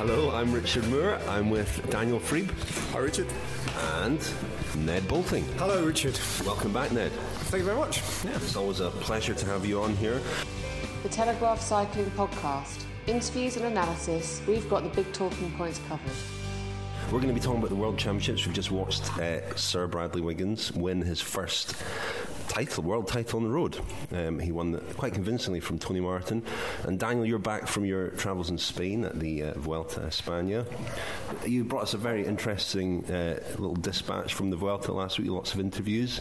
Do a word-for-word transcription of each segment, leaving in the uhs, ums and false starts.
Hello, I'm Richard Moore. I'm with Daniel Freeb. Hi, Richard. And Ned Boulting. Hello, Richard. Welcome back, Ned. Thank you very much. Yeah, it's always a pleasure to have you on here. The Telegraph Cycling Podcast. Interviews and analysis, we've got the big talking points covered. We're going to be talking about the World Championships. We've just watched uh, Sir Bradley Wiggins win his first title, world title on the road. Um, he won it quite convincingly from Tony Martin. And Daniel, you're back from your travels in Spain at the uh, Vuelta a España. You brought us a very interesting uh, little dispatch from the Vuelta last week, lots of interviews.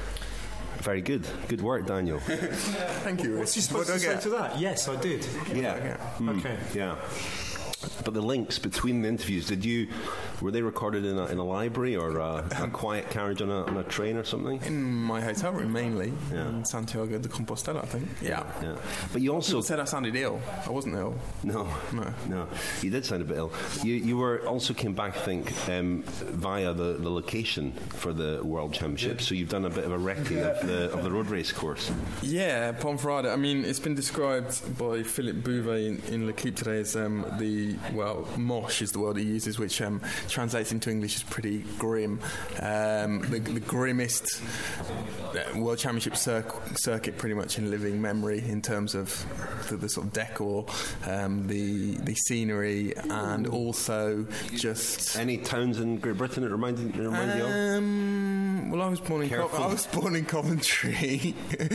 Very good. Good work, Daniel. Thank you. What's you supposed to say to that? Yes, I did. Yeah. Mm, okay. Yeah. But the links between the interviews, did you were they recorded in a, in a library or a, a quiet carriage on a, on a train or something? In my hotel room, mainly. Yeah. In Santiago de Compostela, I think. Yeah. Yeah. But you also People said I sounded ill. I wasn't ill. No, No. no. You did sound a bit ill. You you were also came back, I think, um, via the, the location for the World Championship. So you've done a bit of a recce of the of the road race course. Yeah, Ponferrada. I mean, it's been described by Philippe Bouvet in, in L'Equipe today as um, the, well, mosh is the word he uses, which um, translates into English as pretty grim. Um, the, the grimmest uh, World Championship cir- circuit pretty much in living memory in terms of the, the sort of decor, um, the the scenery, and also just... Any towns in Great Britain that reminded, reminded you of? Um, well, I was born in Co- Careful. I was born in Coventry,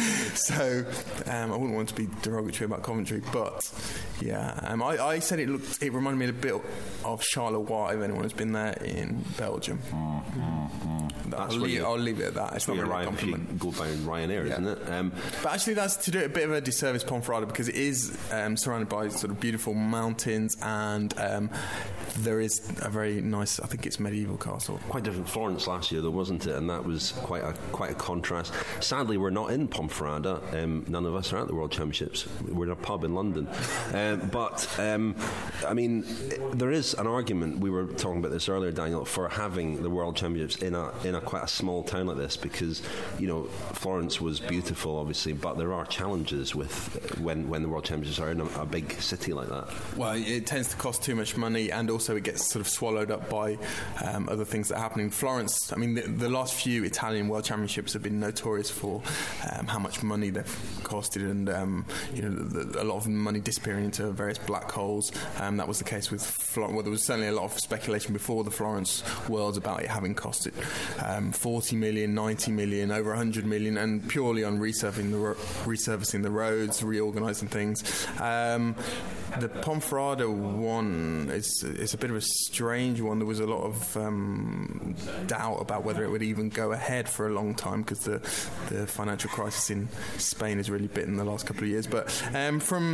so um, I wouldn't want to be derogatory about Coventry, but yeah, um, I, I said it looked. It reminded me a bit of Charleroi. If anyone has been there in Belgium, Mm-hmm. That's I'll, where leave, you- I'll leave it at that. It's not You're really a right, if you compliment. go by Ryanair, Yeah. isn't it? Um, But actually, that's to do it a bit of a disservice, Ponferrada, because it is um, surrounded by sort of beautiful mountains, and um, there is a very nice, I think it's medieval castle. quite different Florence last year, though, wasn't it? And that was quite a quite a contrast. Sadly, we're not in Ponferrada. Um, none of us are at the World Championships. We're in a pub in London. Um, but um, I mean, there is an argument. We were talking about this earlier, Daniel, for having the World Championships in a in a quite a small town like this, because you know Florence was beautiful, obviously, but there are challenges with when when the World Championships are in a, a big city like that. Well, it tends to cost too much money, and also it gets sort of swallowed up by um, other things that happen in Florence. I mean, the, the last few Italian World Championships have been notorious for um, how much money they've costed, and um, you know, the, the, a lot of money disappearing into various black holes. Um, that was the case with Florence. Well, there was certainly a lot of speculation before the Florence Worlds about it having costed um, forty million, ninety million, over one hundred million, and purely on resurfacing the ro- resurfacing the roads, reorganising things. Um, the Ponferrada one is is a bit of a strange one. There was a lot of um, doubt about whether it would even go ahead for a long time, because the the financial crisis in Spain has really bitten the last couple of years. But um, from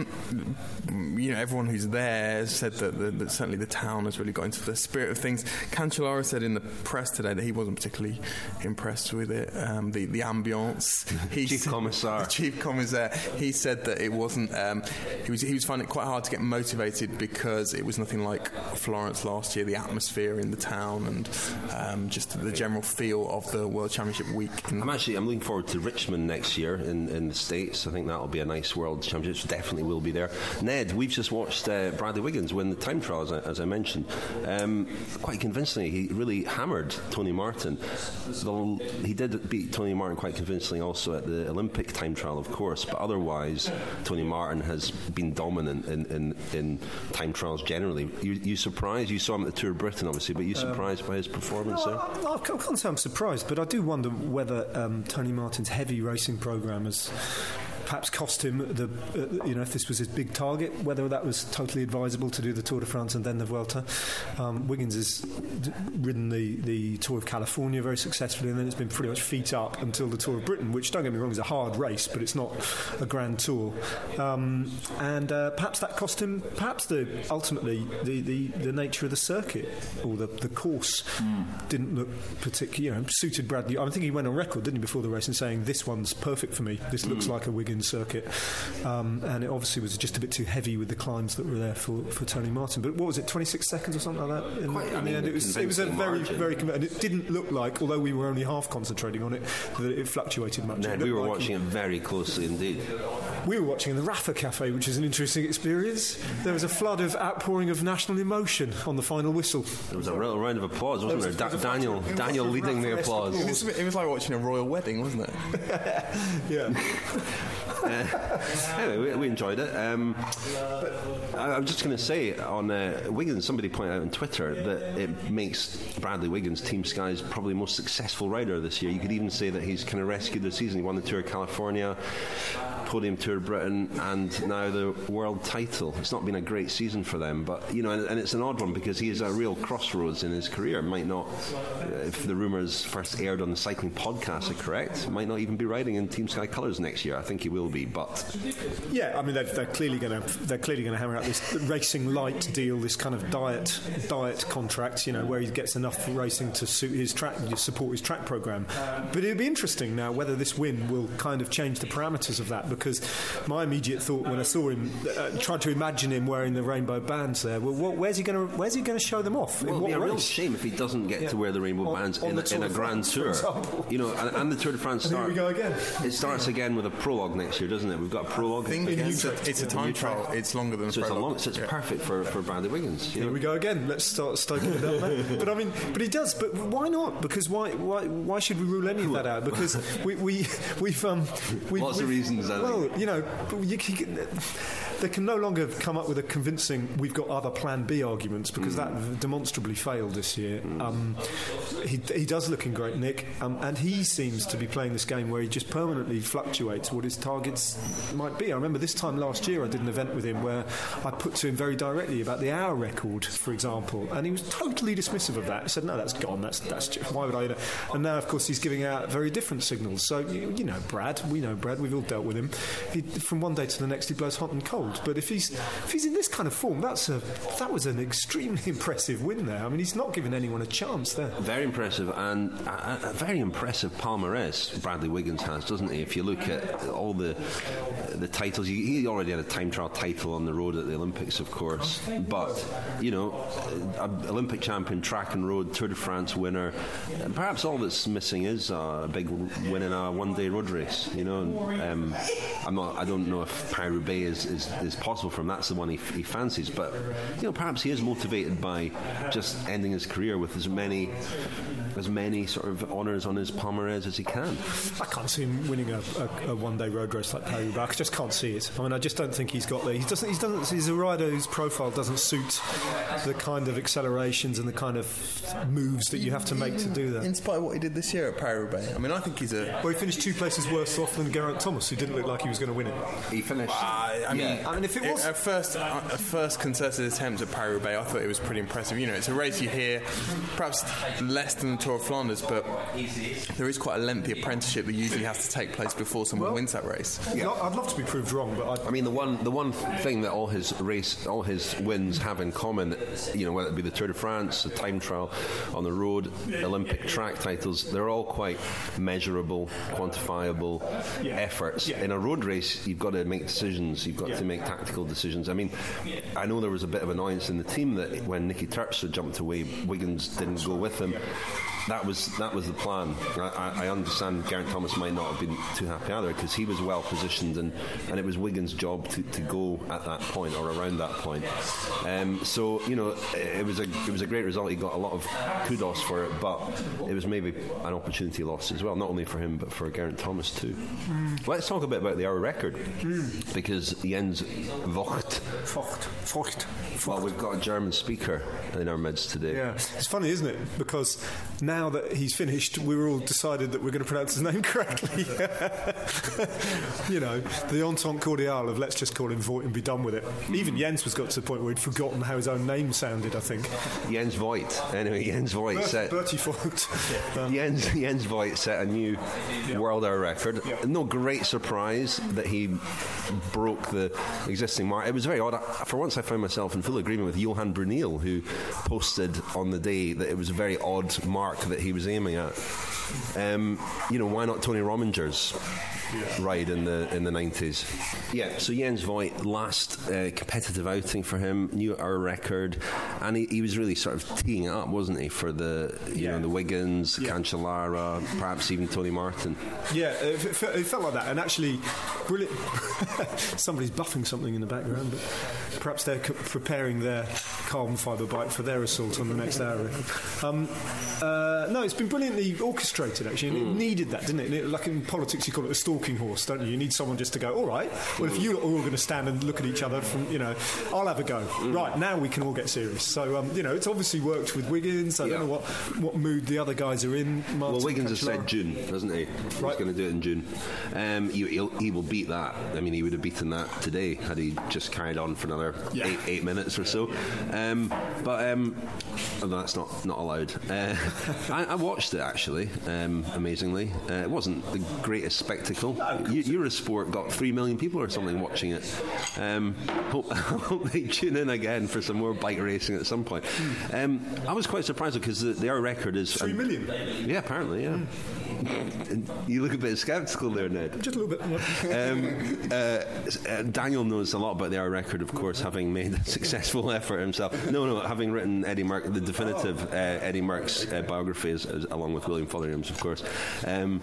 you know everyone who's there said that, the, that certainly the town has really got into the spirit of things. Cancellara said in the press today that he wasn't particularly impressed with it. Um, the the ambience. He Chief said- Commissar. the Chief Commissar. He said that it wasn't. Um, he was he was finding it quite hard to get motivated because it was nothing like Florence last year. The atmosphere in the town and um, just the general feel of the World Championship week. And I'm actually I'm looking forward to Richmond next year in, in the States. I think that'll be a nice World Championships. Definitely will be there. Ned, we've just watched uh, Bradley Wiggins win the time trial, as I, as I mentioned. Um, quite convincingly, he really hammered Tony Martin. The, he did beat Tony Martin quite convincingly also at the Olympic time trial, of course, but otherwise Tony Martin has been dominant in, in, in time trials generally. You, you surprised? You saw him at the Tour of Britain, obviously, but you surprised um, by his performance no, there? I, I can't say I'm surprised, but I do wonder whether um, Tony Martin's heavy racing programme has perhaps cost him the uh, you know if this was his big target, whether that was totally advisable to do the Tour de France and then the Vuelta. um, Wiggins has d- ridden the, the Tour of California very successfully, and then it's been pretty much feet up until the Tour of Britain, which, don't get me wrong, is a hard race, but it's not a grand tour. um, and uh, perhaps that cost him perhaps the ultimately the, the, the nature of the circuit or the, the course mm. didn't look particularly, you know, suited Bradley. I think he went on record, didn't he, before the race, in saying this one's perfect for me, this mm. looks like a Wiggins circuit, um, and it obviously was just a bit too heavy with the climbs that were there for, for Tony Martin. But what was it, twenty-six seconds or something like that in, Quite, in I the mean, end? It was, it was a very, margin. very conv- and it didn't look like, although we were only half concentrating on it, that it fluctuated much. Ned, it we were like watching he, it very closely indeed. We were watching in the Rafa Cafe, which is an interesting experience. There was a flood of outpouring of national emotion on the final whistle. There was a real round of applause, wasn't there? there? Da- Daniel, Daniel leading the applause. It was, it was like watching a royal wedding, wasn't it? Yeah. uh, anyway, we, we enjoyed it. Um, I, I'm just going to say on uh, Wiggins, somebody pointed out on Twitter that it makes Bradley Wiggins Team Sky's probably most successful rider this year. You could even say that he's kind of rescued the season. He won the Tour of California, Podium Tour of Britain, and now the world title. It's not been a great season for them, but you know, and, and it's an odd one because he is a real crossroads in his career. Might not, if the rumours first aired on the cycling podcast are correct, might not even be riding in Team Sky colours next year. I think he will be, but yeah, I mean they're, they're clearly going to they're clearly going to hammer out this racing light deal, this kind of diet diet contract, you know, where he gets enough racing to suit his track, support his track program. But it'll be interesting now whether this win will kind of change the parameters of that, because my immediate thought when I saw him, uh, tried to imagine him wearing the rainbow bands there. Well, what, where's he going to where's he going to show them off? Well, in what it'd be a race? real shame if he doesn't get yeah. to wear the rainbow on, bands on in, a, in a Grand Tour. You know, and, and the Tour de France starts. Here we go again. It starts again with a prologue next year, doesn't it? We've got a prologue. I think again. it's, a, it's a time trial. It's longer than so it's, a long, so it's yeah. perfect for, for Bradley Wiggins. Here know? we go again. Let's start stoking it up now. But I mean, but he does. But why not? Because why? Why? Why should we rule any of that out? Because we we we've um we've, lots we've, of reasons. I well, think. you know, you, you, they can no longer come up with a convincing "we've got other Plan B" arguments, because mm. that demonstrably failed this year. Mm. Um, he he does look in great nick, um, and he seems to be playing this game where he just permanently fluctuates what his targets might be. I remember this time last year I did an event with him where I put to him very directly about the hour record, for example, and he was totally dismissive of that. He said, "No, that's gone. That's that's just, why would I?" And now, of course, he's giving out very different signals. So you, you know, Brad, we know Brad. We've all dealt with him. He, from one day to the next, he blows hot and cold. But if he's if he's in this kind of form, that's a that was an extremely impressive win there. I mean, he's not giving anyone a chance there. Very impressive, and a, a very impressive palmarès Bradley Wiggins has, doesn't he? If you look at all the the titles, he, he already had a time trial title on the road at the Olympics, of course. But you know, Olympic champion, track and road, Tour de France winner. And perhaps all that's missing is a big win in a one-day road race. You know, um, I'm not. I don't know if Paris-Roubaix is, is, is possible for him. That's the one he, he fancies. But you know, perhaps he is motivated by just ending his career with as many as many sort of honours on his palmarès as he can. I can't see him winning a, a, a one-day road race like Paris-Roubaix. I just can't see it. I mean, I just don't think he's got there. He doesn't. He doesn't. He's a rider whose profile doesn't suit the kind of accelerations and the kind of moves that you have to make to do that. In spite of what he did this year at Paris-Roubaix, I mean, I think he's a. Well, he finished two places worse off than Geraint Thomas, who didn't look like he was going to win it. He finished. Uh, I mean, yeah. I mean, if it was at first, uh, a first concerted attempt at Paris-Roubaix, I thought it was pretty impressive. You know, it's a race you hear, perhaps less than the Tour of Flanders, but there is quite a lengthy apprenticeship that usually has to take place before someone well, wins that race. Yeah. I'd love to be proved wrong, but I'd I mean, the one the one thing that all his race, all his wins have in common, you know, whether it be the Tour de France, the time trial on the road, Olympic track titles, they're all quite measurable, quantifiable yeah. efforts. Yeah. In a road race, you've got to make decisions. You've got yeah. to make tactical decisions. I mean, I know there was a bit of annoyance in the team that when Nicky Terpstra jumped away, Wiggins didn't go with him. That was that was the plan. I, I understand Geraint Thomas might not have been too happy either, because he was well positioned, and, and it was Wiggins' job to, to go at that point or around that point. Um, so you know, it was a it was a great result. He got a lot of kudos for it, but it was maybe an opportunity lost as well, not only for him but for Geraint Thomas too. Mm. Let's talk a bit about the hour record, mm. because Jens Vogt. Vogt. Vogt. Well, we've got a German speaker in our midst today. Yeah, it's funny, isn't it? Because now that he's finished, we were all decided that we're going to pronounce his name correctly. You know, the entente cordiale of let's just call him Voigt and be done with it. Even Jens was got to the point where he'd forgotten how his own name sounded, I think. Jens Voigt. Anyway, Jens Voigt Bert, set... Bertie Voigt. Um, Jens, Jens Voigt set a new yeah. world hour record. Yeah. No great surprise that he broke the existing mark. It was very odd. I, for once I found myself in full agreement with Johan Brunel, who posted on the day that it was a very odd mark that he was aiming at. Um, you know, why not Tony Rominger's yeah. ride in the in the nineties? Yeah, so Jens Voigt, last uh, competitive outing for him, new hour record, and he, he was really sort of teeing it up, wasn't he, for the you yeah. know the Wiggins, yeah. Cancellara, perhaps even Tony Martin. Yeah, it, it felt like that, and actually brilliant. Somebody's buffing something in the background, but perhaps they're c- preparing their carbon fibre bike for their assault on the next hour. Um, uh, no, it's been brilliantly orchestrated, actually, and mm. it needed that, didn't it? it? Like in politics, you call it a stalking horse, don't you? You need someone just to go, all right, well, if you're all going to stand and look at each other from, you know, I'll have a go. Mm. Right, now we can all get serious. So, um, you know, it's obviously worked with Wiggins. I yeah. don't know what, what mood the other guys are in. Martin well, Wiggins has Cancellara. said June, hasn't he? He's right. going to do it in June. Um, he, he'll, he will beat that. I mean, he would have beaten that today had he just carried on for another yeah. eight, eight minutes or so. Um, but um, oh, that's not, not allowed. Uh, I, I watched it, actually, um, amazingly. Uh, it wasn't the greatest spectacle. No, Eurosport got three million people or something watching it. Um, hope, I hope they tune in again for some more bike racing at some point. Um, I was quite surprised because the, their record is... Three um, million? Yeah, apparently, yeah. Mm. You look a bit sceptical there, Ned. Just a little bit. um, uh, Daniel knows a lot about their record, of course, having made a successful effort himself. No, no, having written Eddie Merck, the definitive uh, Eddie Merckx uh, biography, as, as, along with William Fotheringham's, of course. Um,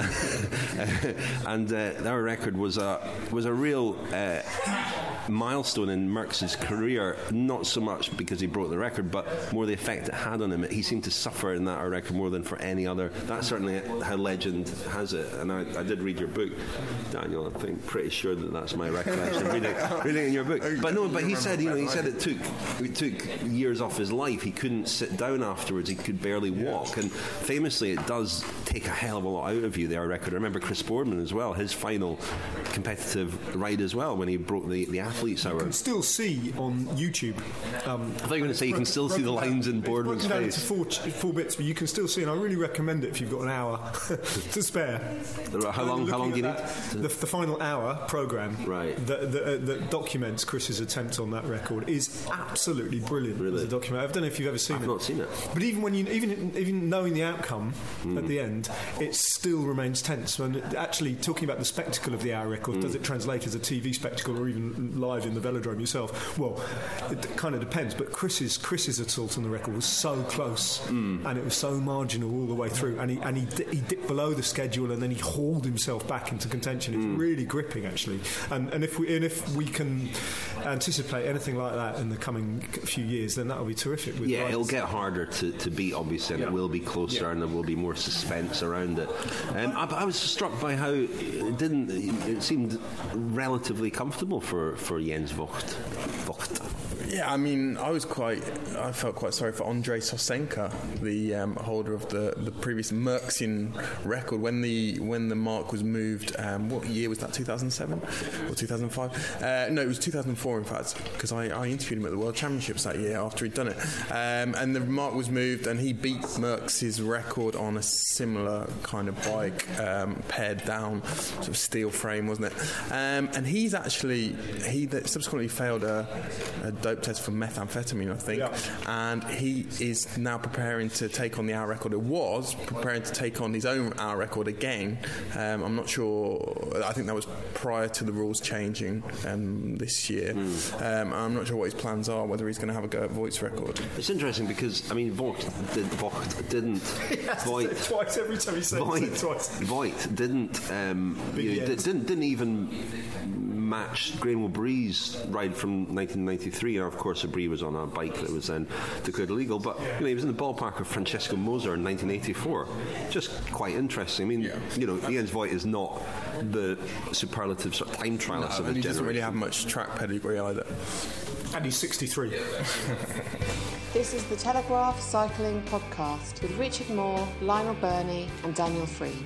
and uh, their record was a was a real uh, milestone in Merckx's career. Not so much because he broke the record, but more the effect it had on him. He seemed to suffer in that record more than for any other. That's certainly how legend has it. And I, I did read your book, Daniel. I think pretty sure that that's my recollection reading, reading in your book. But no, but he said, you know, he said it took it took years off his life. He couldn't sit down afterwards. He could barely walk. And famously, it does take a hell of a lot out of you. Their record. I remember Chris Boardman as well. His final competitive ride as well when he broke the, the athlete's hour. You can still see on YouTube. Um, I thought you were going to say you can still see the lines in Boardman's face. It's broken down into four, four bits, but you can still see, and I really recommend it if you've got an hour to spare. How long? How long do you need? The, the final hour program, right? That, that, uh, that documents Chris's attempt on that record is absolutely brilliant. Really? As a document. I don't know if you've ever seen I've it. I've not seen it. But even when you, even even knowing the outcome mm. at the end, it still remains tense. And actually, talking about the spectacle of the hour record, mm. does it translate as a T V spectacle or even live in the velodrome yourself? Well, it kind of depends. But Chris's Chris's assault on the record was so close, mm. and it was so marginal all the way through. And he and he, di- he dipped below the schedule, and then he hauled himself back into contention. It's mm. really gripping, actually. And and if we and if we can anticipate anything like that in the coming few years, then that'll be terrific. With yeah, rights. It'll get harder to, to beat, obviously, and yeah. it will be closer, yeah. and there will be more suspense around it. Um, I, I was struck by how it didn't. It seemed relatively comfortable for, for Jens Vogt. Vogt. Yeah, I mean, I was quite. I felt quite sorry for Andrei Sosenka, the um, holder of the, the previous Merckxian record when the when the mark was moved. Um, what year was that? two thousand seven or two thousand five? Uh, no, it was two thousand four, in fact, because I, I interviewed him at the World Championships that year after he'd done it. Um, and the mark was moved, and he beat Merckx's record on a similar kind of bike, um, pared down, sort of steel frame, wasn't it? Um, and he's actually he subsequently failed a, a dope test for methamphetamine, I think, yeah. and he is now preparing to take on the hour record. It was preparing to take on his own hour record again. Um, I'm not sure. I think that was prior to the rules changing um, this year. Mm. Um, I'm not sure what his plans are. Whether he's going to have a go at Voigt's record. It's interesting because I mean, Voigt, did, Voigt didn't. Voigt twice every time he says Voigt, it twice. Voigt didn't. Um, you know, d- didn't didn't even match Graham O'Brie's ride from nineteen ninety-three. Now, of course, O'Brie was on a bike that was then declared illegal, but you know, he was in the ballpark of Francesco Moser in nineteen eighty-four. Just quite interesting. I mean, yeah. you know, Jens Voigt is not the superlative sort of time trialist no, of his he generation. Doesn't really have much track pedigree either. And he's sixty-three. This is the Telegraph Cycling Podcast with Richard Moore, Lionel Burney and Daniel Free.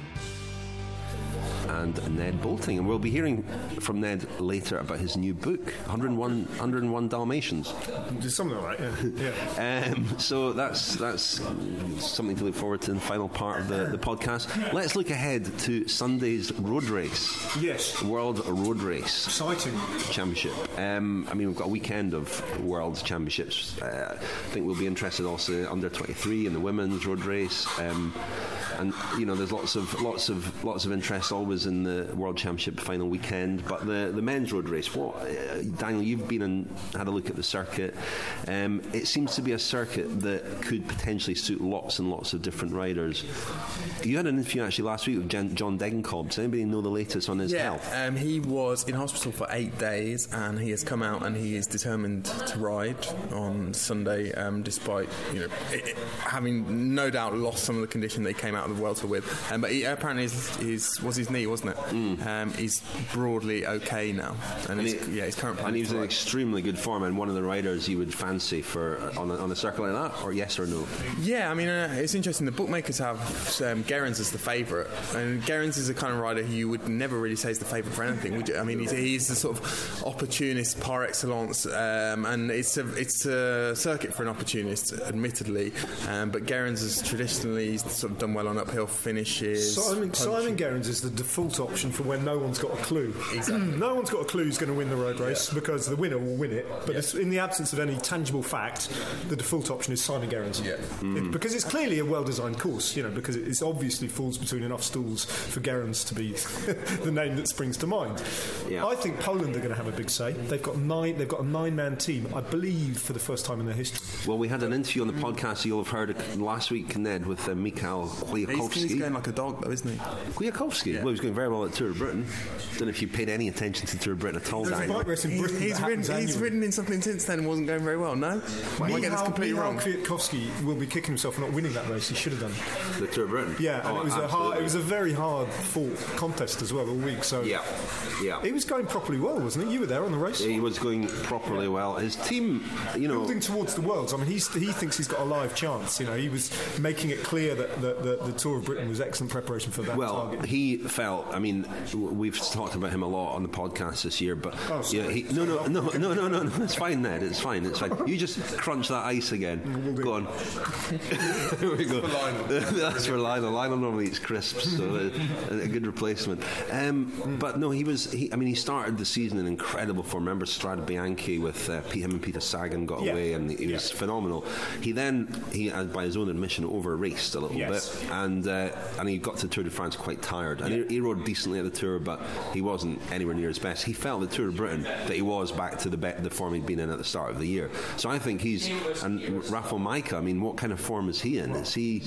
And Ned Boulting, and we'll be hearing from Ned later about his new book, one oh one, one oh one Dalmatians. Something like that, yeah. yeah. Um, so that's that's something to look forward to in the final part of the, the podcast. Let's look ahead to Sunday's road race. Yes. World Road Race. Exciting. Championship. Um, I mean, we've got a weekend of World Championships. Uh, I think we'll be interested also in under twenty-three in the women's road race. Um, and you know, there's lots of lots of lots of interest always in the World Championship final weekend. But the the men's road race, what uh, Daniel, you've been and had a look at the circuit. Um, it seems to be a circuit that could potentially suit lots and lots of different riders. You had an interview actually last week with Jan- John Degenkolb. Does anybody know the latest on his yeah, health? Um, he was in hospital for eight days, and he has come out and he is determined to ride on Sunday, um, despite you know it, it, having no doubt lost some of the condition that he came out of the Welter with. Um, but he, apparently, his, his was his knee, wasn't it? Mm. Um, he's broadly okay now, and, and he's, he, yeah, his current plan. And he was in extremely good form, and one of the riders you would fancy for uh, on a, on a circuit like that, or yes or no? Yeah, I mean, uh, it's interesting. The bookmakers have um, Gerrans as the favourite, and Gerrans is the kind of rider who you would never really say is the favourite for anything, would you? I mean, he's, he's the sort of opportunist par excellence, um, and it's a it's a circuit for an opportunist, admittedly. Um, but Gerrans has traditionally sort of done well on uphill finishes. Simon, Simon Gerrans is the default option for when no one's got a clue. Exactly. No one's got a clue who's going to win the road race, yeah, because the winner will win it. But yeah, it's, in the absence of any tangible fact, the default option is Simon Gerrans. Yeah. Mm. It, because it's clearly a well-designed course, you know, because it, it obviously falls between enough stools for Gerrans to be the name that springs to mind. Yeah. I think Poland are going to have a big say. They've got nine. They've got a nine-man team, I believe, for the first time in their history. Well, we had an interview on the podcast you'll have heard last week, Ned, with uh, Mikhail Kwiatkowski. He's, he's going like a dog, though, isn't he? Kwiatkowski? Yeah. Well, he's going very well at Tour of Britain. Don't know if you paid any attention to Tour of Britain at all. There's a bike race in Britain. He, he's, ridden, he's ridden in something since then and wasn't going very well. No, well, I get this completely Mikhail wrong. Kwiatkowski will be kicking himself for not winning that race. He should have done the Tour of Britain. Yeah, and oh, it was absolutely. a hard. It was a very hard fought contest as well all week. So yeah, yeah, he was going properly well, wasn't he? You were there on the race. He was going properly well. His team, you know, building towards the Worlds. I mean, he's, he thinks he's got a live chance. You know, he was making it clear that the, the, the Tour of Britain was excellent preparation for that well, target. He felt. I mean, we've talked about him a lot on the podcast this year, but oh, yeah, he, no, no, no, no, no, no, no. It's fine, Ned. It's fine. It's fine. You just crunch that ice again. We'll go on. Here we go. That's for Lionel. Lionel normally eats crisps, so a, a good replacement. Um, mm. But no, he was. He, I mean, he started the season in incredible form. Remember Strade Bianchi with uh, him and Peter Sagan got yeah. away, and he was yeah. phenomenal. He then, he, uh, by his own admission, over raced a little yes. bit, and uh, and he got to Tour de France quite tired. And yeah. he, he rode decently at the Tour, but he wasn't anywhere near his best. He felt the Tour of Britain that he was back to the be- the form he'd been in at the start of the year. So I think he's, and Rafał Majka, I mean, what kind of form is he in? Is he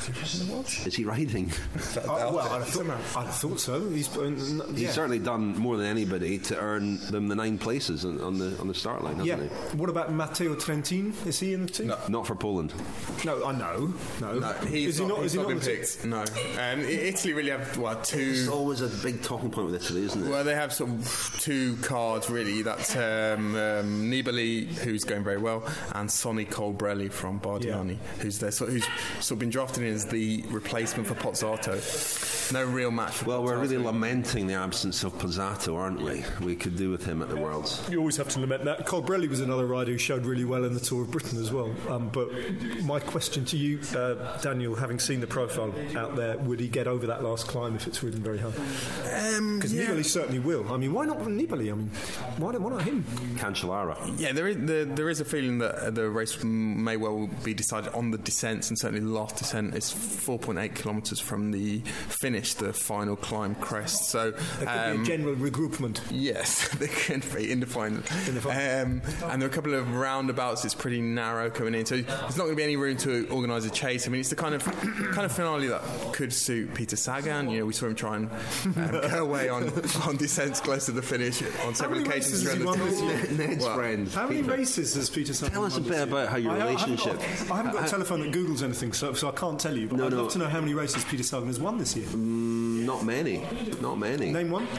is he riding? uh, well, I thought, I thought so. He's, uh, n- he's yeah. certainly done more than anybody to earn them the nine places on, on the on the start line, hasn't yeah. he? What about Matteo Trentin? Is he in the team? No. Not for Poland. No, I know. No, no he's is he not, not, he's is he not not been picked. No. Um, Italy really have what two. It's always a big talking point with Italy, isn't it? Well, they have sort of two cards really. That's um, um, Nibali, who's going very well, and Sonny Colbrelli from Bardiani, yeah. who's there, so, who's sort of been drafted in as the replacement for Pozzato. No real match for Well, Pozzato. we're really lamenting the absence of Pozzato, aren't we? We could do with him at the Worlds. You always have to lament that. Colbrelli was another rider who showed really well in the Tour of Britain as well. Um, but my question to you, uh, Daniel, having seen the profile out there, would he get over that last climb if it's ridden very hard? Because um, yeah. Nibali certainly will. I mean, why not Nibali? I mean, why, why not him? Cancellara. Yeah, there is, there, there is a feeling that the race may well be decided on the descents, and certainly the last descent is four point eight kilometres from the finish, the final climb crest. So there could um, be a general regroupment. Yes, there can be in the final. In the final. Um, and there are a couple of roundabouts. It's pretty narrow coming in, so there's not going to be any room to organise a chase. I mean, it's the kind of kind of finale that could suit Peter Sagan. You know, we saw him try and um, go away on, on descents close to the finish on several occasions during the tour. Ned's well, friend. How many Peter. races has Peter Sagan? Tell us a bit about how your I, relationship. I haven't got, I haven't got a telephone that Googles anything, so, so I can't tell you. But no, I'd no. love to know how many races Peter Sagan has won this year. Mm, not many. Not many. Name one.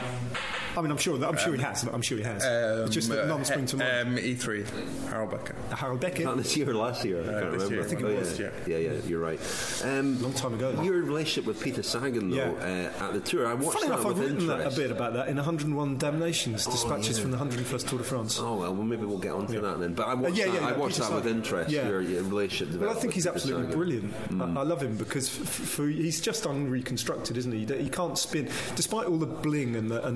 I mean, I'm sure. That, I'm sure he has. I'm sure he has. Um, it's just that none spring to mind. Um, E three, Harelbeke. Harelbeke. Not this year, last year. I uh, can't remember. Year. I think it oh, was. Yeah. yeah, yeah, you're right. Um, Long time ago. Though. Your relationship with Peter Sagan, though, yeah. uh, at the tour, I watched Funny that enough, with I've written interest. that a bit about that in one hundred and one Damnations, dispatches oh, yeah. from the one hundred and first Tour de France. Oh well, well maybe we'll get onto yeah. that then. But I watched uh, yeah, that, yeah, I yeah, watched Peter that with Sagan. interest. Yeah. Your, your relationship. Well, I think he's Peter absolutely Sagan. brilliant. Mm. I, I love him because f- f- he's just unreconstructed, isn't he? He can't spin, despite all the bling and the and the and the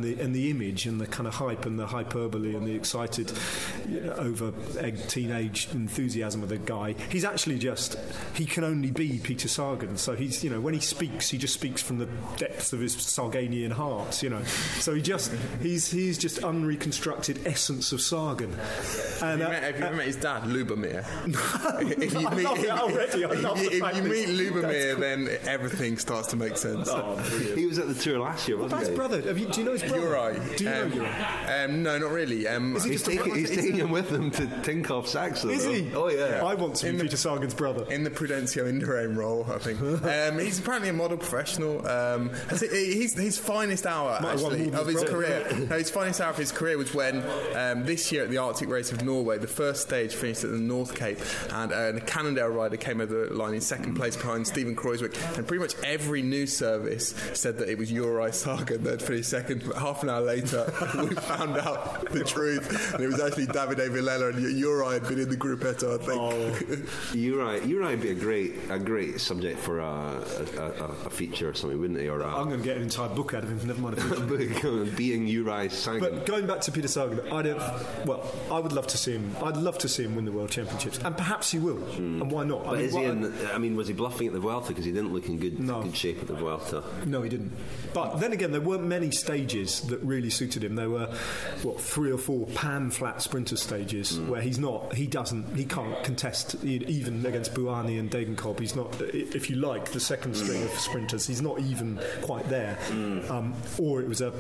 the image and the kind of hype and the hyperbole and the excited, you know, over-egged teenage enthusiasm of the guy. He's actually just, he can only be Peter Sagan. So he's, you know, when he speaks, he just speaks from the depths of his Sarganian heart, you know. So he just, he's he's just unreconstructed essence of Sagan. And, have, uh, you met, have you ever uh, met his dad, Lubomir? if you I meet, love it already. I if, love you, the if fact you that meet his Lubomir, dad's then everything starts to make sense. Oh, He was at the tour last year, wasn't That's he? brother. Have you, do you know his brother? Uri. Do you um, know Uri? Um, no, not really. Um, Is he He's just a taking, he's taking him with him to Tinkoff Saxon. Is he? Oh, yeah. I want to be In the- Peter Sagan's brother. in the Prudencio Indurain role, I think. um, he's apparently a model professional. Um, he's his finest hour Might have won actually more of than his his brother. career. No, his finest hour of his career was when um, this year at the Arctic Race of Norway, the first stage finished at the North Cape, and uh, the Cannondale rider came over the line in second place behind Stephen Kreuzwick, and pretty much every news service said that it was Uri Sagan that finished second. But half an hour later, we found out the truth, and it was actually Davide Villela, and Uri had been in the gruppetto, I think. Oh. Uri, Uri would be a great, a great subject for a, a, a, a feature or something, wouldn't he? Or a, I'm going to get an entire book out of him. Never mind a feature. book being Uri Sagan. But going back to Peter Sagan, I don't. Well, I would love to see him. I'd love to see him win the World Championships, and perhaps he will. Mm. And why not? But I mean, is he what, in, I mean, was he bluffing at the Vuelta because he didn't look in good, No. good shape at the Vuelta? No, he didn't. But then again, there weren't many stages that really suited him. There were, what, three or four pan-flat sprinter stages mm. where he's not, he doesn't, he can't contest even against Buani and Degenkolb. He's not, if you like, the second string mm. of sprinters. He's not even quite there. Mm. Um, or it was a...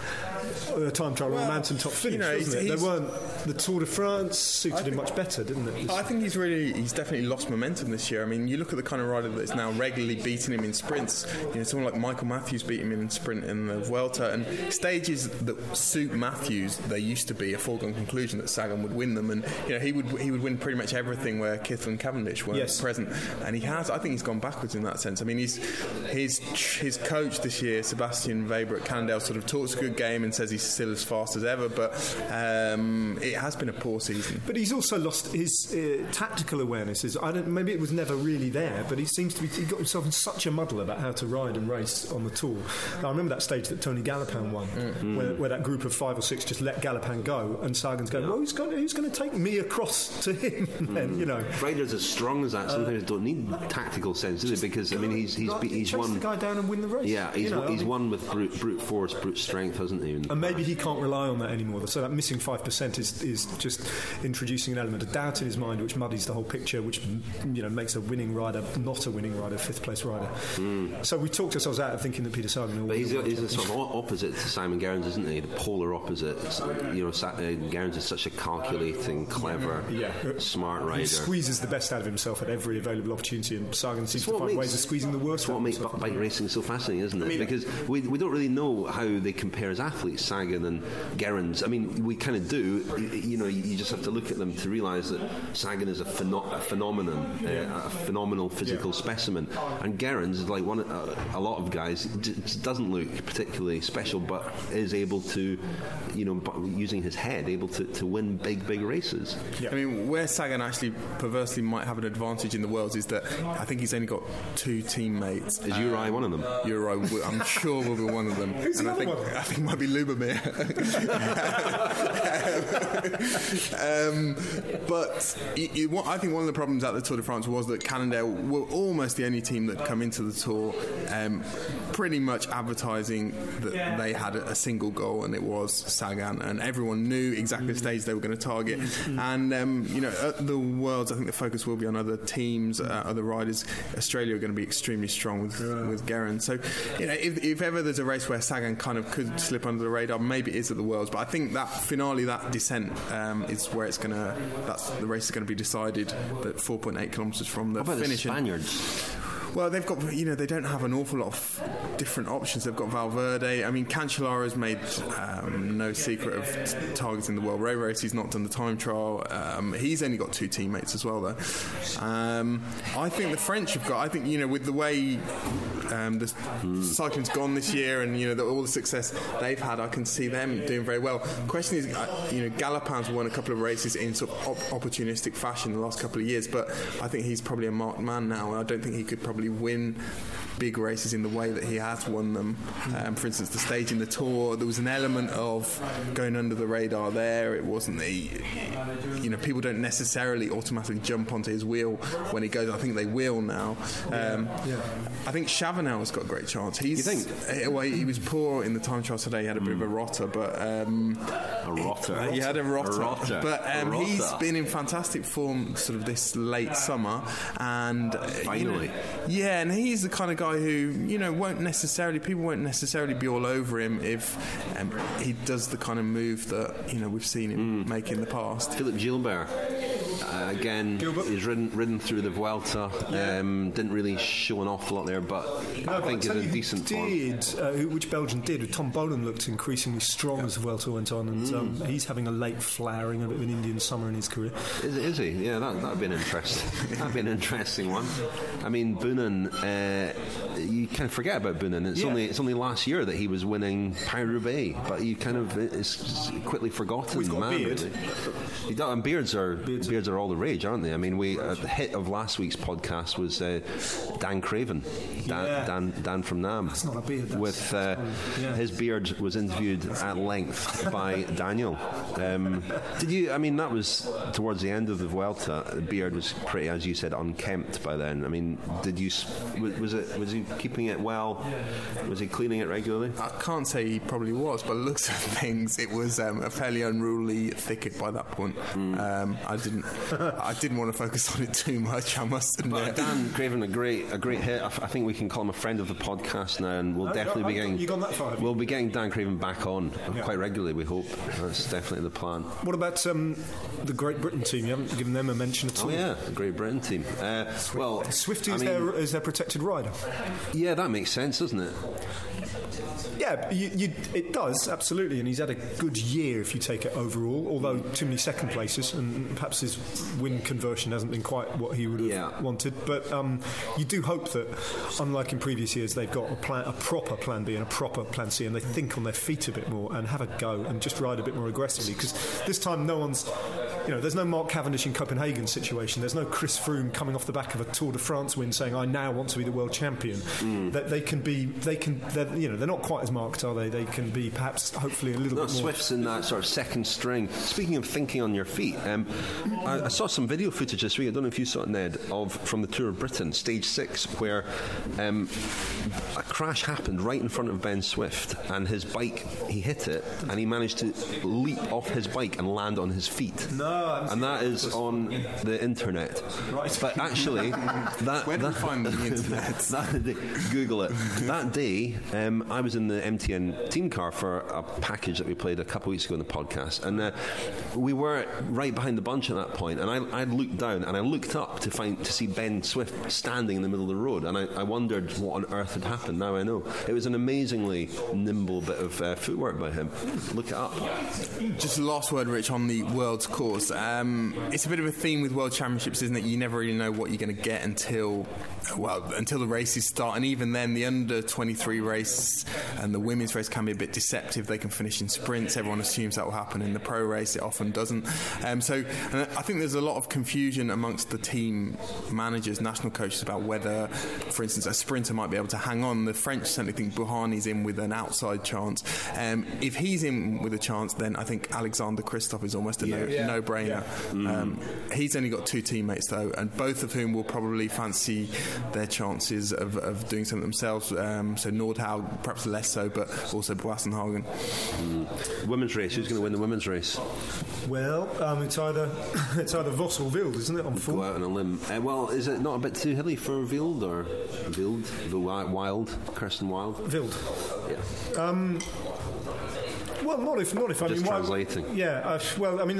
a time trial well, on a mountaintop finish, you know, wasn't it? There weren't the Tour de France suited think, him much better, didn't it? I think he's really he's definitely lost momentum this year. I mean, you look at the kind of rider that's now regularly beating him in sprints. You know, someone like Michael Matthews beat him in sprint in the Vuelta, and stages that suit Matthews, they used to be a foregone conclusion that Sagan would win them, and you know he would he would win pretty much everything where Kittel and Cavendish weren't yes. present, and he has. I think he's gone backwards in that sense. I mean, he's his his coach this year, Sebastian Weber at Cannondale, sort of talks a good game and says he's still as fast as ever, but um, it has been a poor season. But he's also lost his uh, tactical awareness. Is, I don't, maybe it was never really there, but he seems to be. He got himself in such a muddle about how to ride and race on the Tour. Now, I remember that stage that Tony Galopin won, mm. where, where that group of five or six just let Galopin go, and Sagan's going, yeah. "Well, who's going, who's going to take me across to him?" Mm. then you know, riders as strong as that sometimes uh, don't need tactical sense, do they? Because I mean, he's he's like, he's, he's chase won the guy down and win the race. Yeah, he's you know, he's I mean, won with brute, brute force, brute strength, hasn't he? And maybe he can't rely on that anymore. So that missing five percent is is just introducing an element of doubt in his mind, which muddies the whole picture, which you know makes a winning rider not a winning rider, fifth place rider. Mm. So we talked ourselves out of thinking that Peter Sagan. But he's, a, he's a sort of opposite to Simon Gerrans, isn't he? The polar opposite. You know, Gerrans is such a calculating, clever, yeah. smart rider. He squeezes the best out of himself at every available opportunity, and Sagan seems to find makes, ways of squeezing the worst. That's what makes bike racing so fascinating, isn't it? I mean, because we we don't really know how they compare as athletes, Sagan and Gerrans. I mean, we kind of do. You know, you just have to look at them to realise that Sagan is a, pheno- a phenomenon, yeah. uh, a phenomenal physical yeah. specimen, and Gerrans is like one. Uh, a lot of guys just doesn't look particularly special, but is able to, you know, using his head, able to, to win big, big races. Yeah. I mean, where Sagan actually perversely might have an advantage in the worlds is that I think he's only got two teammates. Is um, Uri one of them? Uri, I'm sure, will be one of them. Who's and the I think other one? I think it might be Lubomir. um, but it, it, what, I think one of the problems at the Tour de France was that Cannondale were almost the only team that come into the Tour um, pretty much advertising that they had a, a single goal, and it was Sagan, and everyone knew exactly the stage they were going to target. And um, you know, at the Worlds, I think the focus will be on other teams, uh, other riders. Australia are going to be extremely strong with yeah. with Gerrans. So, you know, if, if ever there's a race where Sagan kind of could slip under the radar, maybe it is at the Worlds. But I think that finale, that descent, um, is where it's going to. That's the race is going to be decided. At four point eight kilometres from the How about finish. The Spaniards. Well, they've got, you know, they don't have an awful lot of different options. They've got Valverde. I mean, Cancellara's made um, no secret of t- targeting the World Road Race. He's not done the time trial. Um, he's only got two teammates as well, though. Um, I think the French have got, I think, you know, with the way um, the mm. cycling's gone this year and, you know, the, all the success they've had, I can see them doing very well. The question is, uh, you know, Galopin's won a couple of races in sort of op- opportunistic fashion the last couple of years, but I think he's probably a marked man now, and I don't think he could probably win big races in the way that he has won them. Um, for instance, the stage in the Tour, there was an element of going under the radar there. It wasn't the, you know, people don't necessarily automatically jump onto his wheel when he goes. I think they will now. Um, yeah. I think Chavanel's got a great chance. He's, you think? Uh, well, he was poor in the time trial today. He had a bit mm. of a rotter, but um, a rotter. He had a rotter, a rotter. but um, a rotter. he's been in fantastic form, sort of this late summer, and uh, finally, you know, yeah, and he's the kind of guy who, you know, won't necessarily people won't necessarily be all over him if um, he does the kind of move that, you know, we've seen him mm. make in the past. Philip Gilbert. Uh, again, Gilbert. he's ridden, ridden through the Vuelta. Yeah. Um, didn't really show an awful lot there, but no, I but think he's in decent did, form. Uh, which Belgian did? Tom Bolen looked increasingly strong yeah. as the Vuelta went on, and mm. um, he's having a late flowering of an Indian summer in his career. Is, is he? Yeah, that that'd be an interesting. that'd be an interesting one. I mean, Boonen. Uh, you kind of forget about Boonen. It's yeah. only it's only last year that he was winning Paris-Roubaix, but you kind of it's quickly forgotten. We've got man, Beard. Really. He does, and beards are beards, beards are all the rage, aren't they? I mean, we uh, the hit of last week's podcast was uh, Dan Craven, Dan, yeah. Dan Dan from Nam. That's not a beard. That's, with uh, yeah. his beard was interviewed at length by Daniel. Um, did you? I mean, that was towards the end of the Vuelta. The beard was pretty, as you said, unkempt by then. I mean, did you? Was it? Was he keeping it well? Was he cleaning it regularly? I can't say he probably was, but looks at things, it was um, a fairly unruly thicket by that point. Mm. Um, I didn't. I didn't want to focus on it too much, I must admit. But Dan Craven, a great, a great hit. I, f- I think we can call him a friend of the podcast now, and we'll no, definitely no, be getting. You gone that far? We'll be getting Dan Craven back on yeah. quite regularly. We hope that's definitely the plan. What about um, the Great Britain team? You haven't given them a mention at all. Oh yeah, the Great Britain team. Uh, well, Swifty is, I mean, their, is their protected rider. Yeah, that makes sense, doesn't it? Yeah, you, you, it does, absolutely, and he's had a good year if you take it overall, although too many second places, and perhaps his win conversion hasn't been quite what he would have yeah. wanted, but um, you do hope that, unlike in previous years, they've got a, plan, a proper plan B and a proper plan C, and they think on their feet a bit more and have a go and just ride a bit more aggressively, because this time no one's, you know, there's no Mark Cavendish in Copenhagen situation, there's no Chris Froome coming off the back of a Tour de France win saying, I now want to be the world champion. Mm. That they can be, they can, you know, they're not quite as marked, are they? They can be perhaps, hopefully, a little no, bit more. Swift's in that sort of second string. Speaking of thinking on your feet, um, I, I saw some video footage this week, I don't know if you saw it, Ned, of from the Tour of Britain, stage six, where um, a crash happened right in front of Ben Swift, and his bike, he hit it, and he managed to leap off his bike and land on his feet. No, and that is on the internet. Right. But actually, that where do that, we find the internet? that day, Google it. That day, um, I was in the M T N team car for a package that we played a couple of weeks ago in the podcast, and uh, we were right behind the bunch at that point, and I, I looked down and I looked up to find to see Ben Swift standing in the middle of the road, and I, I wondered what on earth had happened. Now I know. It was an amazingly nimble bit of uh, footwork by him. Look it up. Just last word, Rich, on the world's course. Um, it's a bit of a theme with World Championships, isn't it? You never really know what you're going to get until, well, until the races start, and even then the under twenty-three race and the women's race can be a bit deceptive. They can finish in sprints. Everyone assumes that will happen in the pro race. It often doesn't. Um, so and I think there's a lot of confusion amongst the team managers, national coaches, about whether, for instance, a sprinter might be able to hang on. The French certainly think Bouhanni's in with an outside chance. Um, if he's in with a chance, then I think Alexander Kristoff is almost a yeah, no, yeah. no-brainer. Yeah. Mm. Um, he's only got two teammates, though, and both of whom will probably fancy their chances of, of doing something themselves. Um, so Nordhaug, perhaps less so, but also Boassenhagen. Mm. Women's race. Who's going to win the women's race? Well, um, it's either it's either Voss or Wild, isn't it? On full. Go out on a limb. Uh, well, is it not a bit too hilly for Wild or Wild? The Wild, Kirsten Wild. Wild. Yeah. Um, Well, not if, not if I Just mean, translating. Why, yeah. Uh, well, I mean,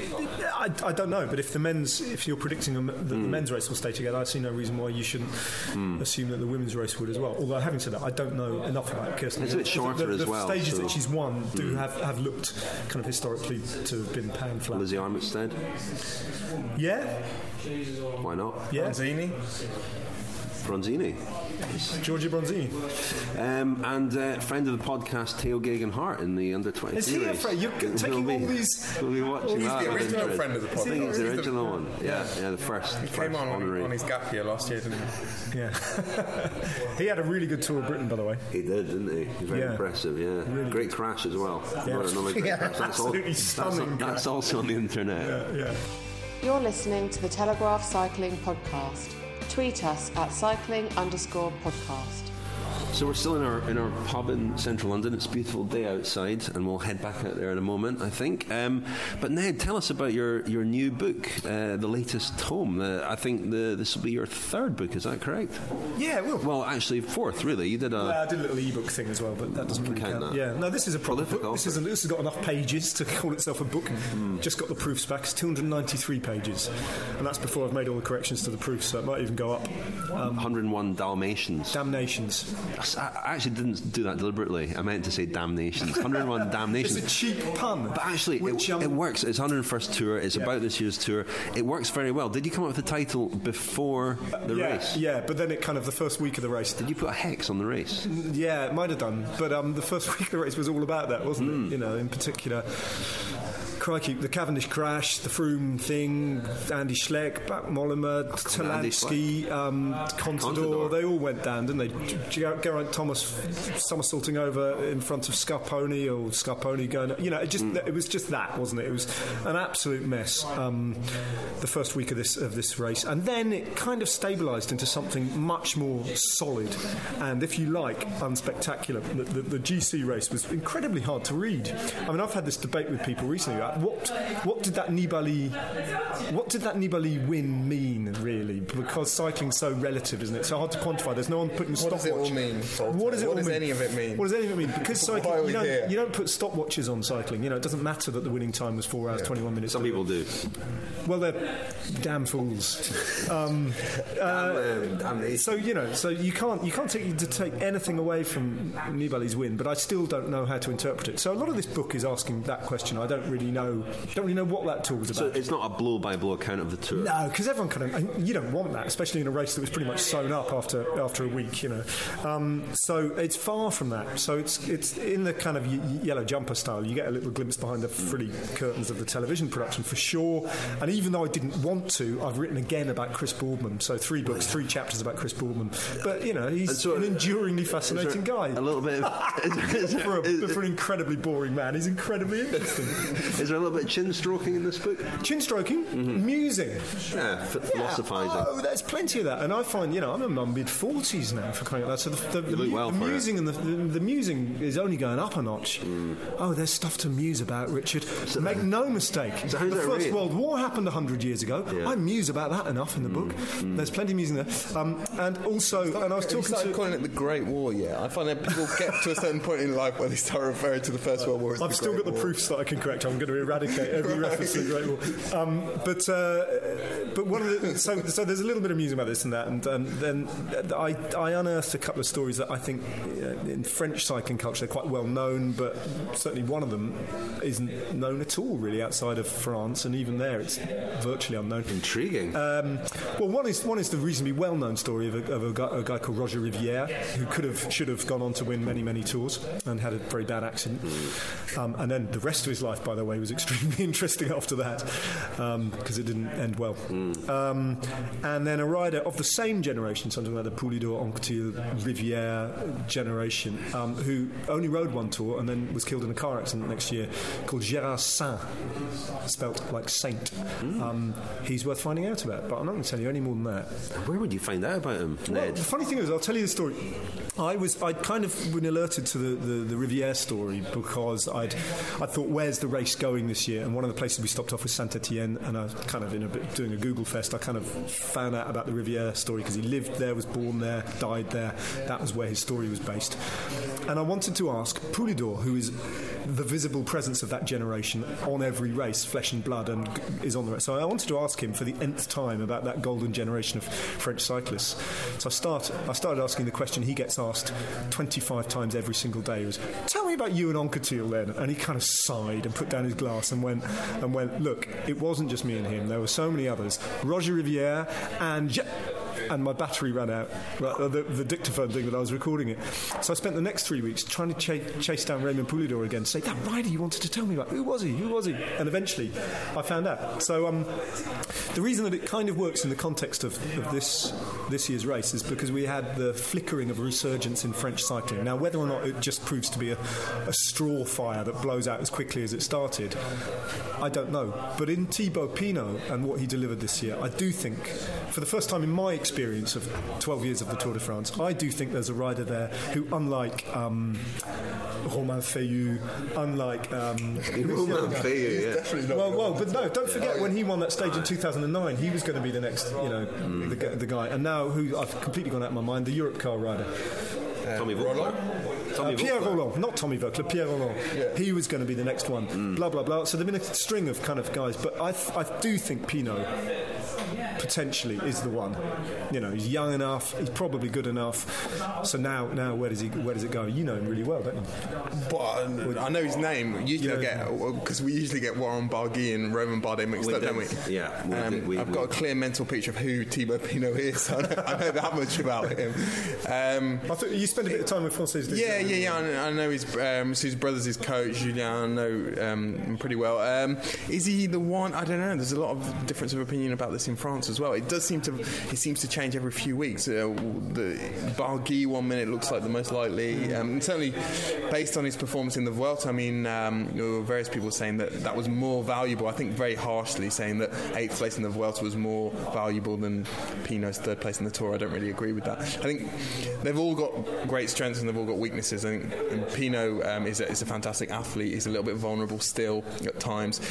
I, I don't know, but if the men's, if you're predicting a, that mm. the men's race will stay together, I see no reason why you shouldn't mm. assume that the women's race would as well. Although, having said that, I don't know enough about Kirsten. It's a bit shorter the, the, as the well. The stages so. that she's won do mm. have, have looked kind of historically to have been pan flat. Lizzie Armitstead. Yeah. Why not? Yeah. Manzini. Bronzini. Giorgio Bronzini. Um, and uh, friend of the podcast, Theo Geoghegan-Hart in the under twenty-three Is he a race. friend? You're We'll taking be- all these... We'll be watching He's that. the with original interest. friend of the I think podcast. he's the He's the- original one. Yeah, yeah, the first. He first came on honorary. on his gap year last year, didn't he? Yeah. He had a really good tour of Britain, by the way. He did, didn't he? He's very Yeah. impressive, yeah. Really Great crash as well. Yeah. Another great Yeah, crash. That's, all, absolutely that's, stunning that's crash. also on the internet. Yeah, yeah. You're listening to the Telegraph Cycling Podcast. Tweet us at cycling underscore podcast. So we're still in our in our pub in central London. It's a beautiful day outside, and we'll head back out there in a moment, I think. Um, but Ned, tell us about your, your new book, uh, the latest tome. Uh, I think the, this will be your third book. Is that correct? Yeah, well... Well, actually, fourth. Really, you did a. Well, I did a little ebook thing as well, but that doesn't really Count count. that. Yeah, no, this is a proper Prolific book. This, author. is a, this has got enough pages to call itself a book. Mm. Just got the proofs back. It's two hundred ninety-three pages, and that's before I've made all the corrections to the proofs, so it might even go up. one hundred and one Dalmatians. Damnations. I I actually didn't do that deliberately. I meant to say damnations. one hundred and one damnations. It's a cheap pun. But actually, which, it, um, it works. It's one hundred first tour. It's Yeah. about this year's tour. It works very well. Did you come up with the title before the yeah, race? Yeah, but then it kind of the first week of the race. Did you put a hex on the race? Yeah, it might have done, but um, the first week of the race was all about that, wasn't Hmm. it? You know, in particular, crikey, the Cavendish crash, the Froome thing, Andy Schleck, Bach Mollema, Andy Talansky, um, Contador, Contador. they all went down, didn't they? G- Geraint Thomas somersaulting over in front of Scarponi, or Scarponi going, you know, it just it was just that, wasn't it? It was an absolute mess. Um, the first week of this of this race, and then it kind of stabilised into something much more solid, and if you like, unspectacular. The, the, the G C race was incredibly hard to read. I mean, I've had this debate with people recently about what what did that Nibali what did that Nibali win mean, really? Because cycling's so relative, isn't it? So hard to quantify. There's no one putting What does stopwatch. it all mean, Walter? What does it What all does mean? any of it mean? What does any of it mean? Because Why are cycling, we you don't, here? you don't put stopwatches on cycling. You know, it doesn't matter that the winning time was four hours twenty-one minutes. Some people do. Well, they're damn fools. Um, Damn, damn these. so you know, so you can't you can't take to take anything away from Nibali's win, but I still don't know how to interpret it. So a lot of this book is asking that question. I don't really know, don't really know what that tour was So about. it's not a blow by blow account of the tour. No, because everyone kind of and you don't want that, especially in a race that was pretty much sewn up after after a week, you know. Um, so it's far from that. So it's it's in the kind of y- y- yellow jumper style. You get a little glimpse behind the frilly curtains of the television production for sure. And even though I didn't want to, I've written again about Chris Boardman. So three books, three chapters about Chris Boardman. But you know, he's And so- an enduringly Is fascinating there guy. A little bit. Of, is, is, there- for, a, is, for an incredibly boring man, he's incredibly interesting. is there a little bit of chin stroking in this book? Chin stroking, Mm-hmm. musing. Yeah, f- philosophising. Oh, there's plenty of that, and I find, you know, I'm in my mid forties now for crying out loud. So the, the, You look mu- well the for it. musing and the, the, the musing is only going up a notch. Oh, there's stuff to muse about, Richard. Make no mistake. So how's the that First rate? World War happened a hundred years ago. Yeah. I muse about that enough in the book. There's plenty of musing there, um, and also, and I was Have you talking started to. calling it the Great War yet? I find that people get to a certain point in life where they start referring to the First World War as I've the still Great got the War. proofs that I can correct. I'm going to eradicate every reference to the Great War. Um, but uh, but one of the so, so there's a little bit of musing about this and that, and um, then I, I unearthed a couple of stories that I think uh, in French cycling culture they're quite well known, but certainly one of them isn't known at all really outside of France, and even there it's virtually unknown. Intriguing. Um, well, one is one is the reasonably well-known story of a, of a, guy, a guy called Roger Riviere, who could have, should have gone on to win many, many tours and had a very bad accident. Um, and then the rest of his life, by the way, was extremely interesting after that because um, it didn't end well. Um, and then a rider of the same generation, something like the Poulidor, Anquetil, Riviere generation, um, who only rode one tour and then was killed in a car accident next year, called Gérard Saint, spelt like saint. Um, he's worth finding out about, but I'm not going to tell you any more than that. Where would you find out about him, Well, Ned? the funny thing is, I'll tell you the story. I was, I'd kind of been alerted to the, the, the Riviere story because I'd, I thought, where's the race going this year? And one of the places we stopped off was Saint Etienne, and I kind of, in a bit, doing a Google fest, I kind of found out about the Riviere story because he lived there, was born there, died there. That was where his story was based. And I wanted to ask Poulidor, who is the visible presence of that generation on every race, flesh and blood, and g- is on the race. So I wanted to ask him for the nth time about that golden generation of French cyclists. So I start, I started asking the question he gets asked twenty-five times every single day. It was, tell me about you and Anquetil then. And he kind of sighed and put down his glass and went, and went, look, it wasn't just me and him. There were so many others. Roger Riviere and... Je- and my battery ran out, right, the, the dictaphone thing that I was recording it. So I spent the next three weeks trying to ch- chase down Raymond Poulidor again, say, that rider you wanted to tell me about, who was he, who was he? And eventually I found out. So um, the reason that it kind of works in the context of, of this this year's race is because we had the flickering of a resurgence in French cycling. Now, whether or not it just proves to be a, a straw fire that blows out as quickly as it started, I don't know. But in Thibaut Pinot and what he delivered this year, I do think, for the first time in my experience of twelve years of the Tour de France, I do think there's a rider there who, unlike um, Romain Fayou, unlike um, Romain Fayou, yeah. Well, well, but no, don't forget when he won that stage in two thousand nine, he was going to be the next, you know, mm. the, the guy. And now, who I've completely gone out of my mind, the Europe car rider. Uh, Tommy Voeckler. Uh, Pierre Rolland, not Tommy Voeckler, Pierre Rolland. Yeah. He was going to be the next one. Mm. Blah, blah, blah. So there have been a string of kind of guys. But I, th- I do think Pinot potentially is the one. You know, he's young enough, he's probably good enough. So now, now where does he? Where does it go? You know him really well, don't you? But I know his name. Usually, I get because we usually get Warren Barguil and Roman Bardet mixed we up, did. don't we? Yeah. We um, did, we, I've we, got a clear mental picture of who Thibaut Pinot is. I know, I know that much about him. Um, I thought you spent a bit of time with Francis. Yeah, yeah, yeah. I know, I know his um, so his brother's his coach. Julien, I know um, pretty well. Um, is he the one? I don't know. There's a lot of difference of opinion about this in France as well. It does seem to. It seems to change every few weeks. Uh, the Barguil one minute looks like the most likely. Um, and certainly, based on his performance in the Vuelta, I mean, um, there were various people saying that that was more valuable. I think very harshly saying that eighth place in the Vuelta was more valuable than Pinot's third place in the Tour. I don't really agree with that. I think they've all got great strengths and they've all got weaknesses. I think Pinot um, is, a, is a fantastic athlete. He's a little bit vulnerable still at times.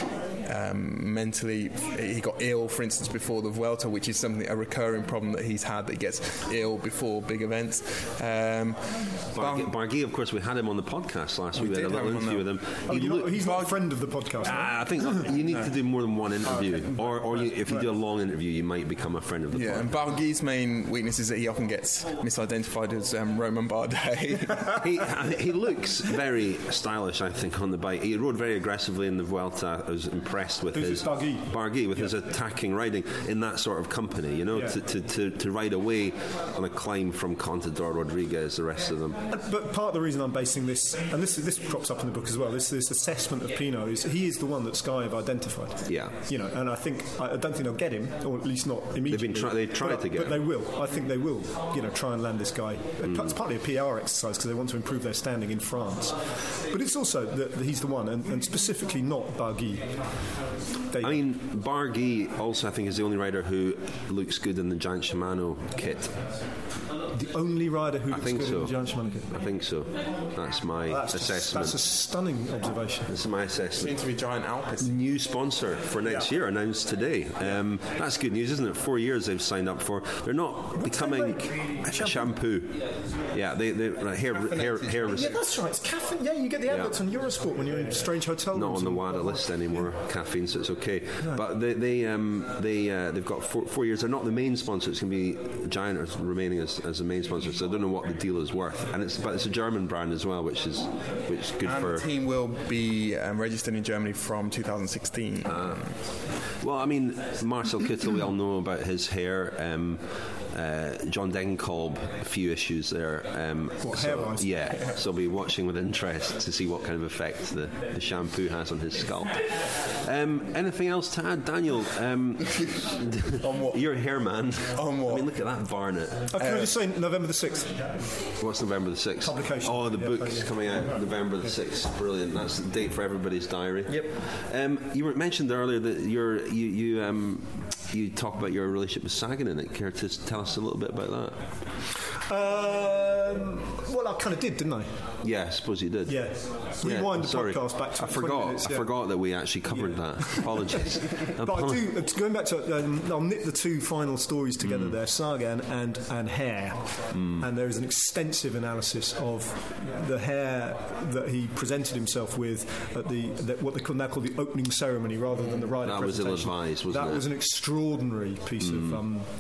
Um, mentally, he got ill, for instance, before the Vuelta, which is something a recurring problem that he's had, that he gets ill before big events. Um, Barguil, Barguil, of course, we had him on the podcast last week. We, we had a little interview with him. Oh, he look, he's not a friend of the podcast. Ah, I think you need no. to do more than one interview, oh, okay. or, or you, if you right. do a long interview, you might become a friend of the yeah, podcast. Yeah, and Barguil's main weakness is that he often gets misidentified as um, Roman Bardet. he, he looks very stylish, I think, on the bike. He rode very aggressively in the Vuelta. I was impressed with Who's his Barguil? Barguil with yeah. his attacking riding in that sort of company. You know, yeah. to, to, to, to ride away on a climb from Contador, Rodriguez, the rest of them. But part of the reason I'm basing this, and this this crops up in the book as well, this this assessment of Pinot is he is the one that Sky have identified. Yeah, you know, and I think I don't think they'll get him, or at least not immediately. They've been try- they tried but, to get, but him. they will. I think they will. You know, try and land this guy. Mm. It's partly a P R exercise because they want to improve their standing in France, but it's also that he's the one, and, and specifically not Barguil. They, I mean, Barguil also, I think, is the only rider who looks good in the Giant Shimano kit. The only rider who I looks think good so. in the Giant Shimano kit. I think so. That's my well, that's assessment. Just, that's a stunning observation. That's my assessment. Seems to be Giant Alpes. New sponsor for next yeah. year announced today. Um, that's good news, isn't it? Four years they've signed up for. They're not What's becoming a shampoo. shampoo. Yeah, they they like hair hair hair. Res- yeah, that's right. It's caffeine. Yeah, you get the adverts yeah. on Eurosport when you're in strange hotel rooms. Not on the WADA list anymore. Caffeine, so it's okay. Right. But they they um, they uh, they've got four, four years. They're not the main sponsor. It's going to be Giant or remaining as, as the main sponsor. So I don't know what the deal is worth. And it's but it's a German brand as well, which is which is good and for. The team will be um, registered in Germany from two thousand sixteen. Uh, well, I mean, Marcel Kittel, we all know about his hair. Um, uh, John Degenkolb, a few issues there. Um, what, so, hair-wise? Yeah, so I'll be watching with interest to see what kind of effect the, the shampoo has on his scalp. Um, anything else to add, Daniel? Um, on what? You're a hair man. On what? I mean, look at that varnet. Oh, can uh, I just say November the sixth? What's November the sixth? Publication. Oh, the yeah, book's coming out November the sixth. Brilliant. That's the date for everybody's diary. Yep. Um, you were mentioned earlier that you're, you you um, you talk about your relationship with Sagan in it. Care to tell us a little bit about that? Um, well, I kind of did, didn't I? Yeah, I suppose you did. Yeah. Rewind yeah, the podcast back to I forgot. minutes, yeah. I forgot that we actually covered yeah. that. Apologies. But I do. Going back to, um, I'll knit the two final stories together mm. there: Sagan and and hair. Mm. And there is an extensive analysis of the hair that he presented himself with at the, the what they call now called the opening ceremony, rather than the rider that presentation. That was ill-advised, wasn't that it? That was an extraordinary piece mm. of. Um,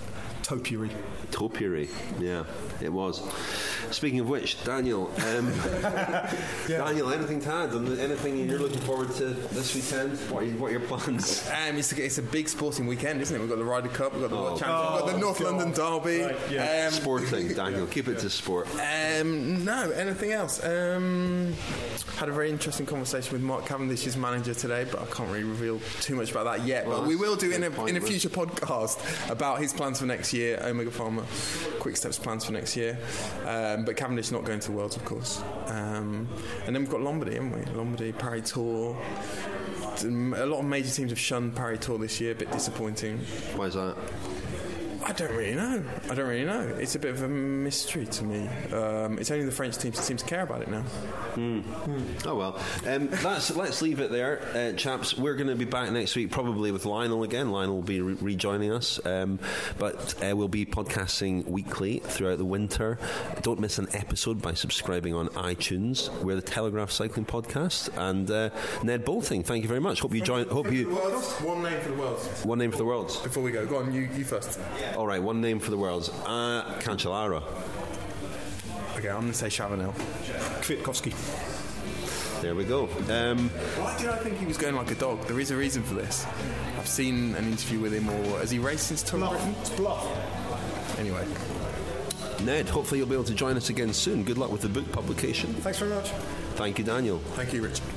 topiary. Topiary, yeah, it was. Speaking of which, Daniel, um, yeah. Daniel, anything to add? Anything you're looking forward to this weekend? What are, you, what are your plans? Um, it's, a, it's a big sporting weekend, isn't it? We've got the Ryder Cup, we've got the oh. World Championship, we've got the North God. London Derby. Right, yeah. um, Sporting, Daniel, keep it to sport. Um, no, anything else? Um, had a very interesting conversation with Mark Cavendish's manager today, but I can't really reveal too much about that yet. Well, but we will do in a, in a future podcast about his plans for next year, Omega Pharma, Quick Steps plans for next year. Um, but Cavendish not going to Worlds, of course. Um, and then we've got Lombardy, haven't we? Lombardy, Paris Tour. A lot of major teams have shunned Paris Tour this year, a bit disappointing. Why is that? I don't really know. I don't really know. It's a bit of a mystery to me. Um, it's only the French teams that seem to care about it now. Mm. Mm. Oh well. Um, that's, let's leave it there, uh, chaps. We're going to be back next week, probably with Lionel again. Lionel will be re- rejoining us, um, but uh, we'll be podcasting weekly throughout the winter. Don't miss an episode by subscribing on iTunes. We're the Telegraph Cycling Podcast, and uh, Ned Boulting, thank you very much. Hope you join. Hope you. One name for the Worlds. One name for the Worlds. Before we go, go on. You, you first. All right, one name for the Worlds. Uh, Cancellara. Okay, I'm going to say Chavanel. Kwiatkowski. There we go. Um, Why did I think he was going like a dog? There is a reason for this. I've seen an interview with him, or has he raced since Tour of Britain? It's bluff. Anyway. Ned, hopefully you'll be able to join us again soon. Good luck with the book publication. Thanks very much. Thank you, Daniel. Thank you, Richard.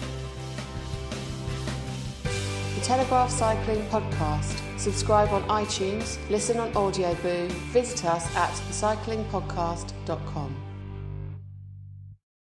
The Telegraph Cycling Podcast. Subscribe on iTunes, listen on Audioboo, visit us at the cycling podcast dot com.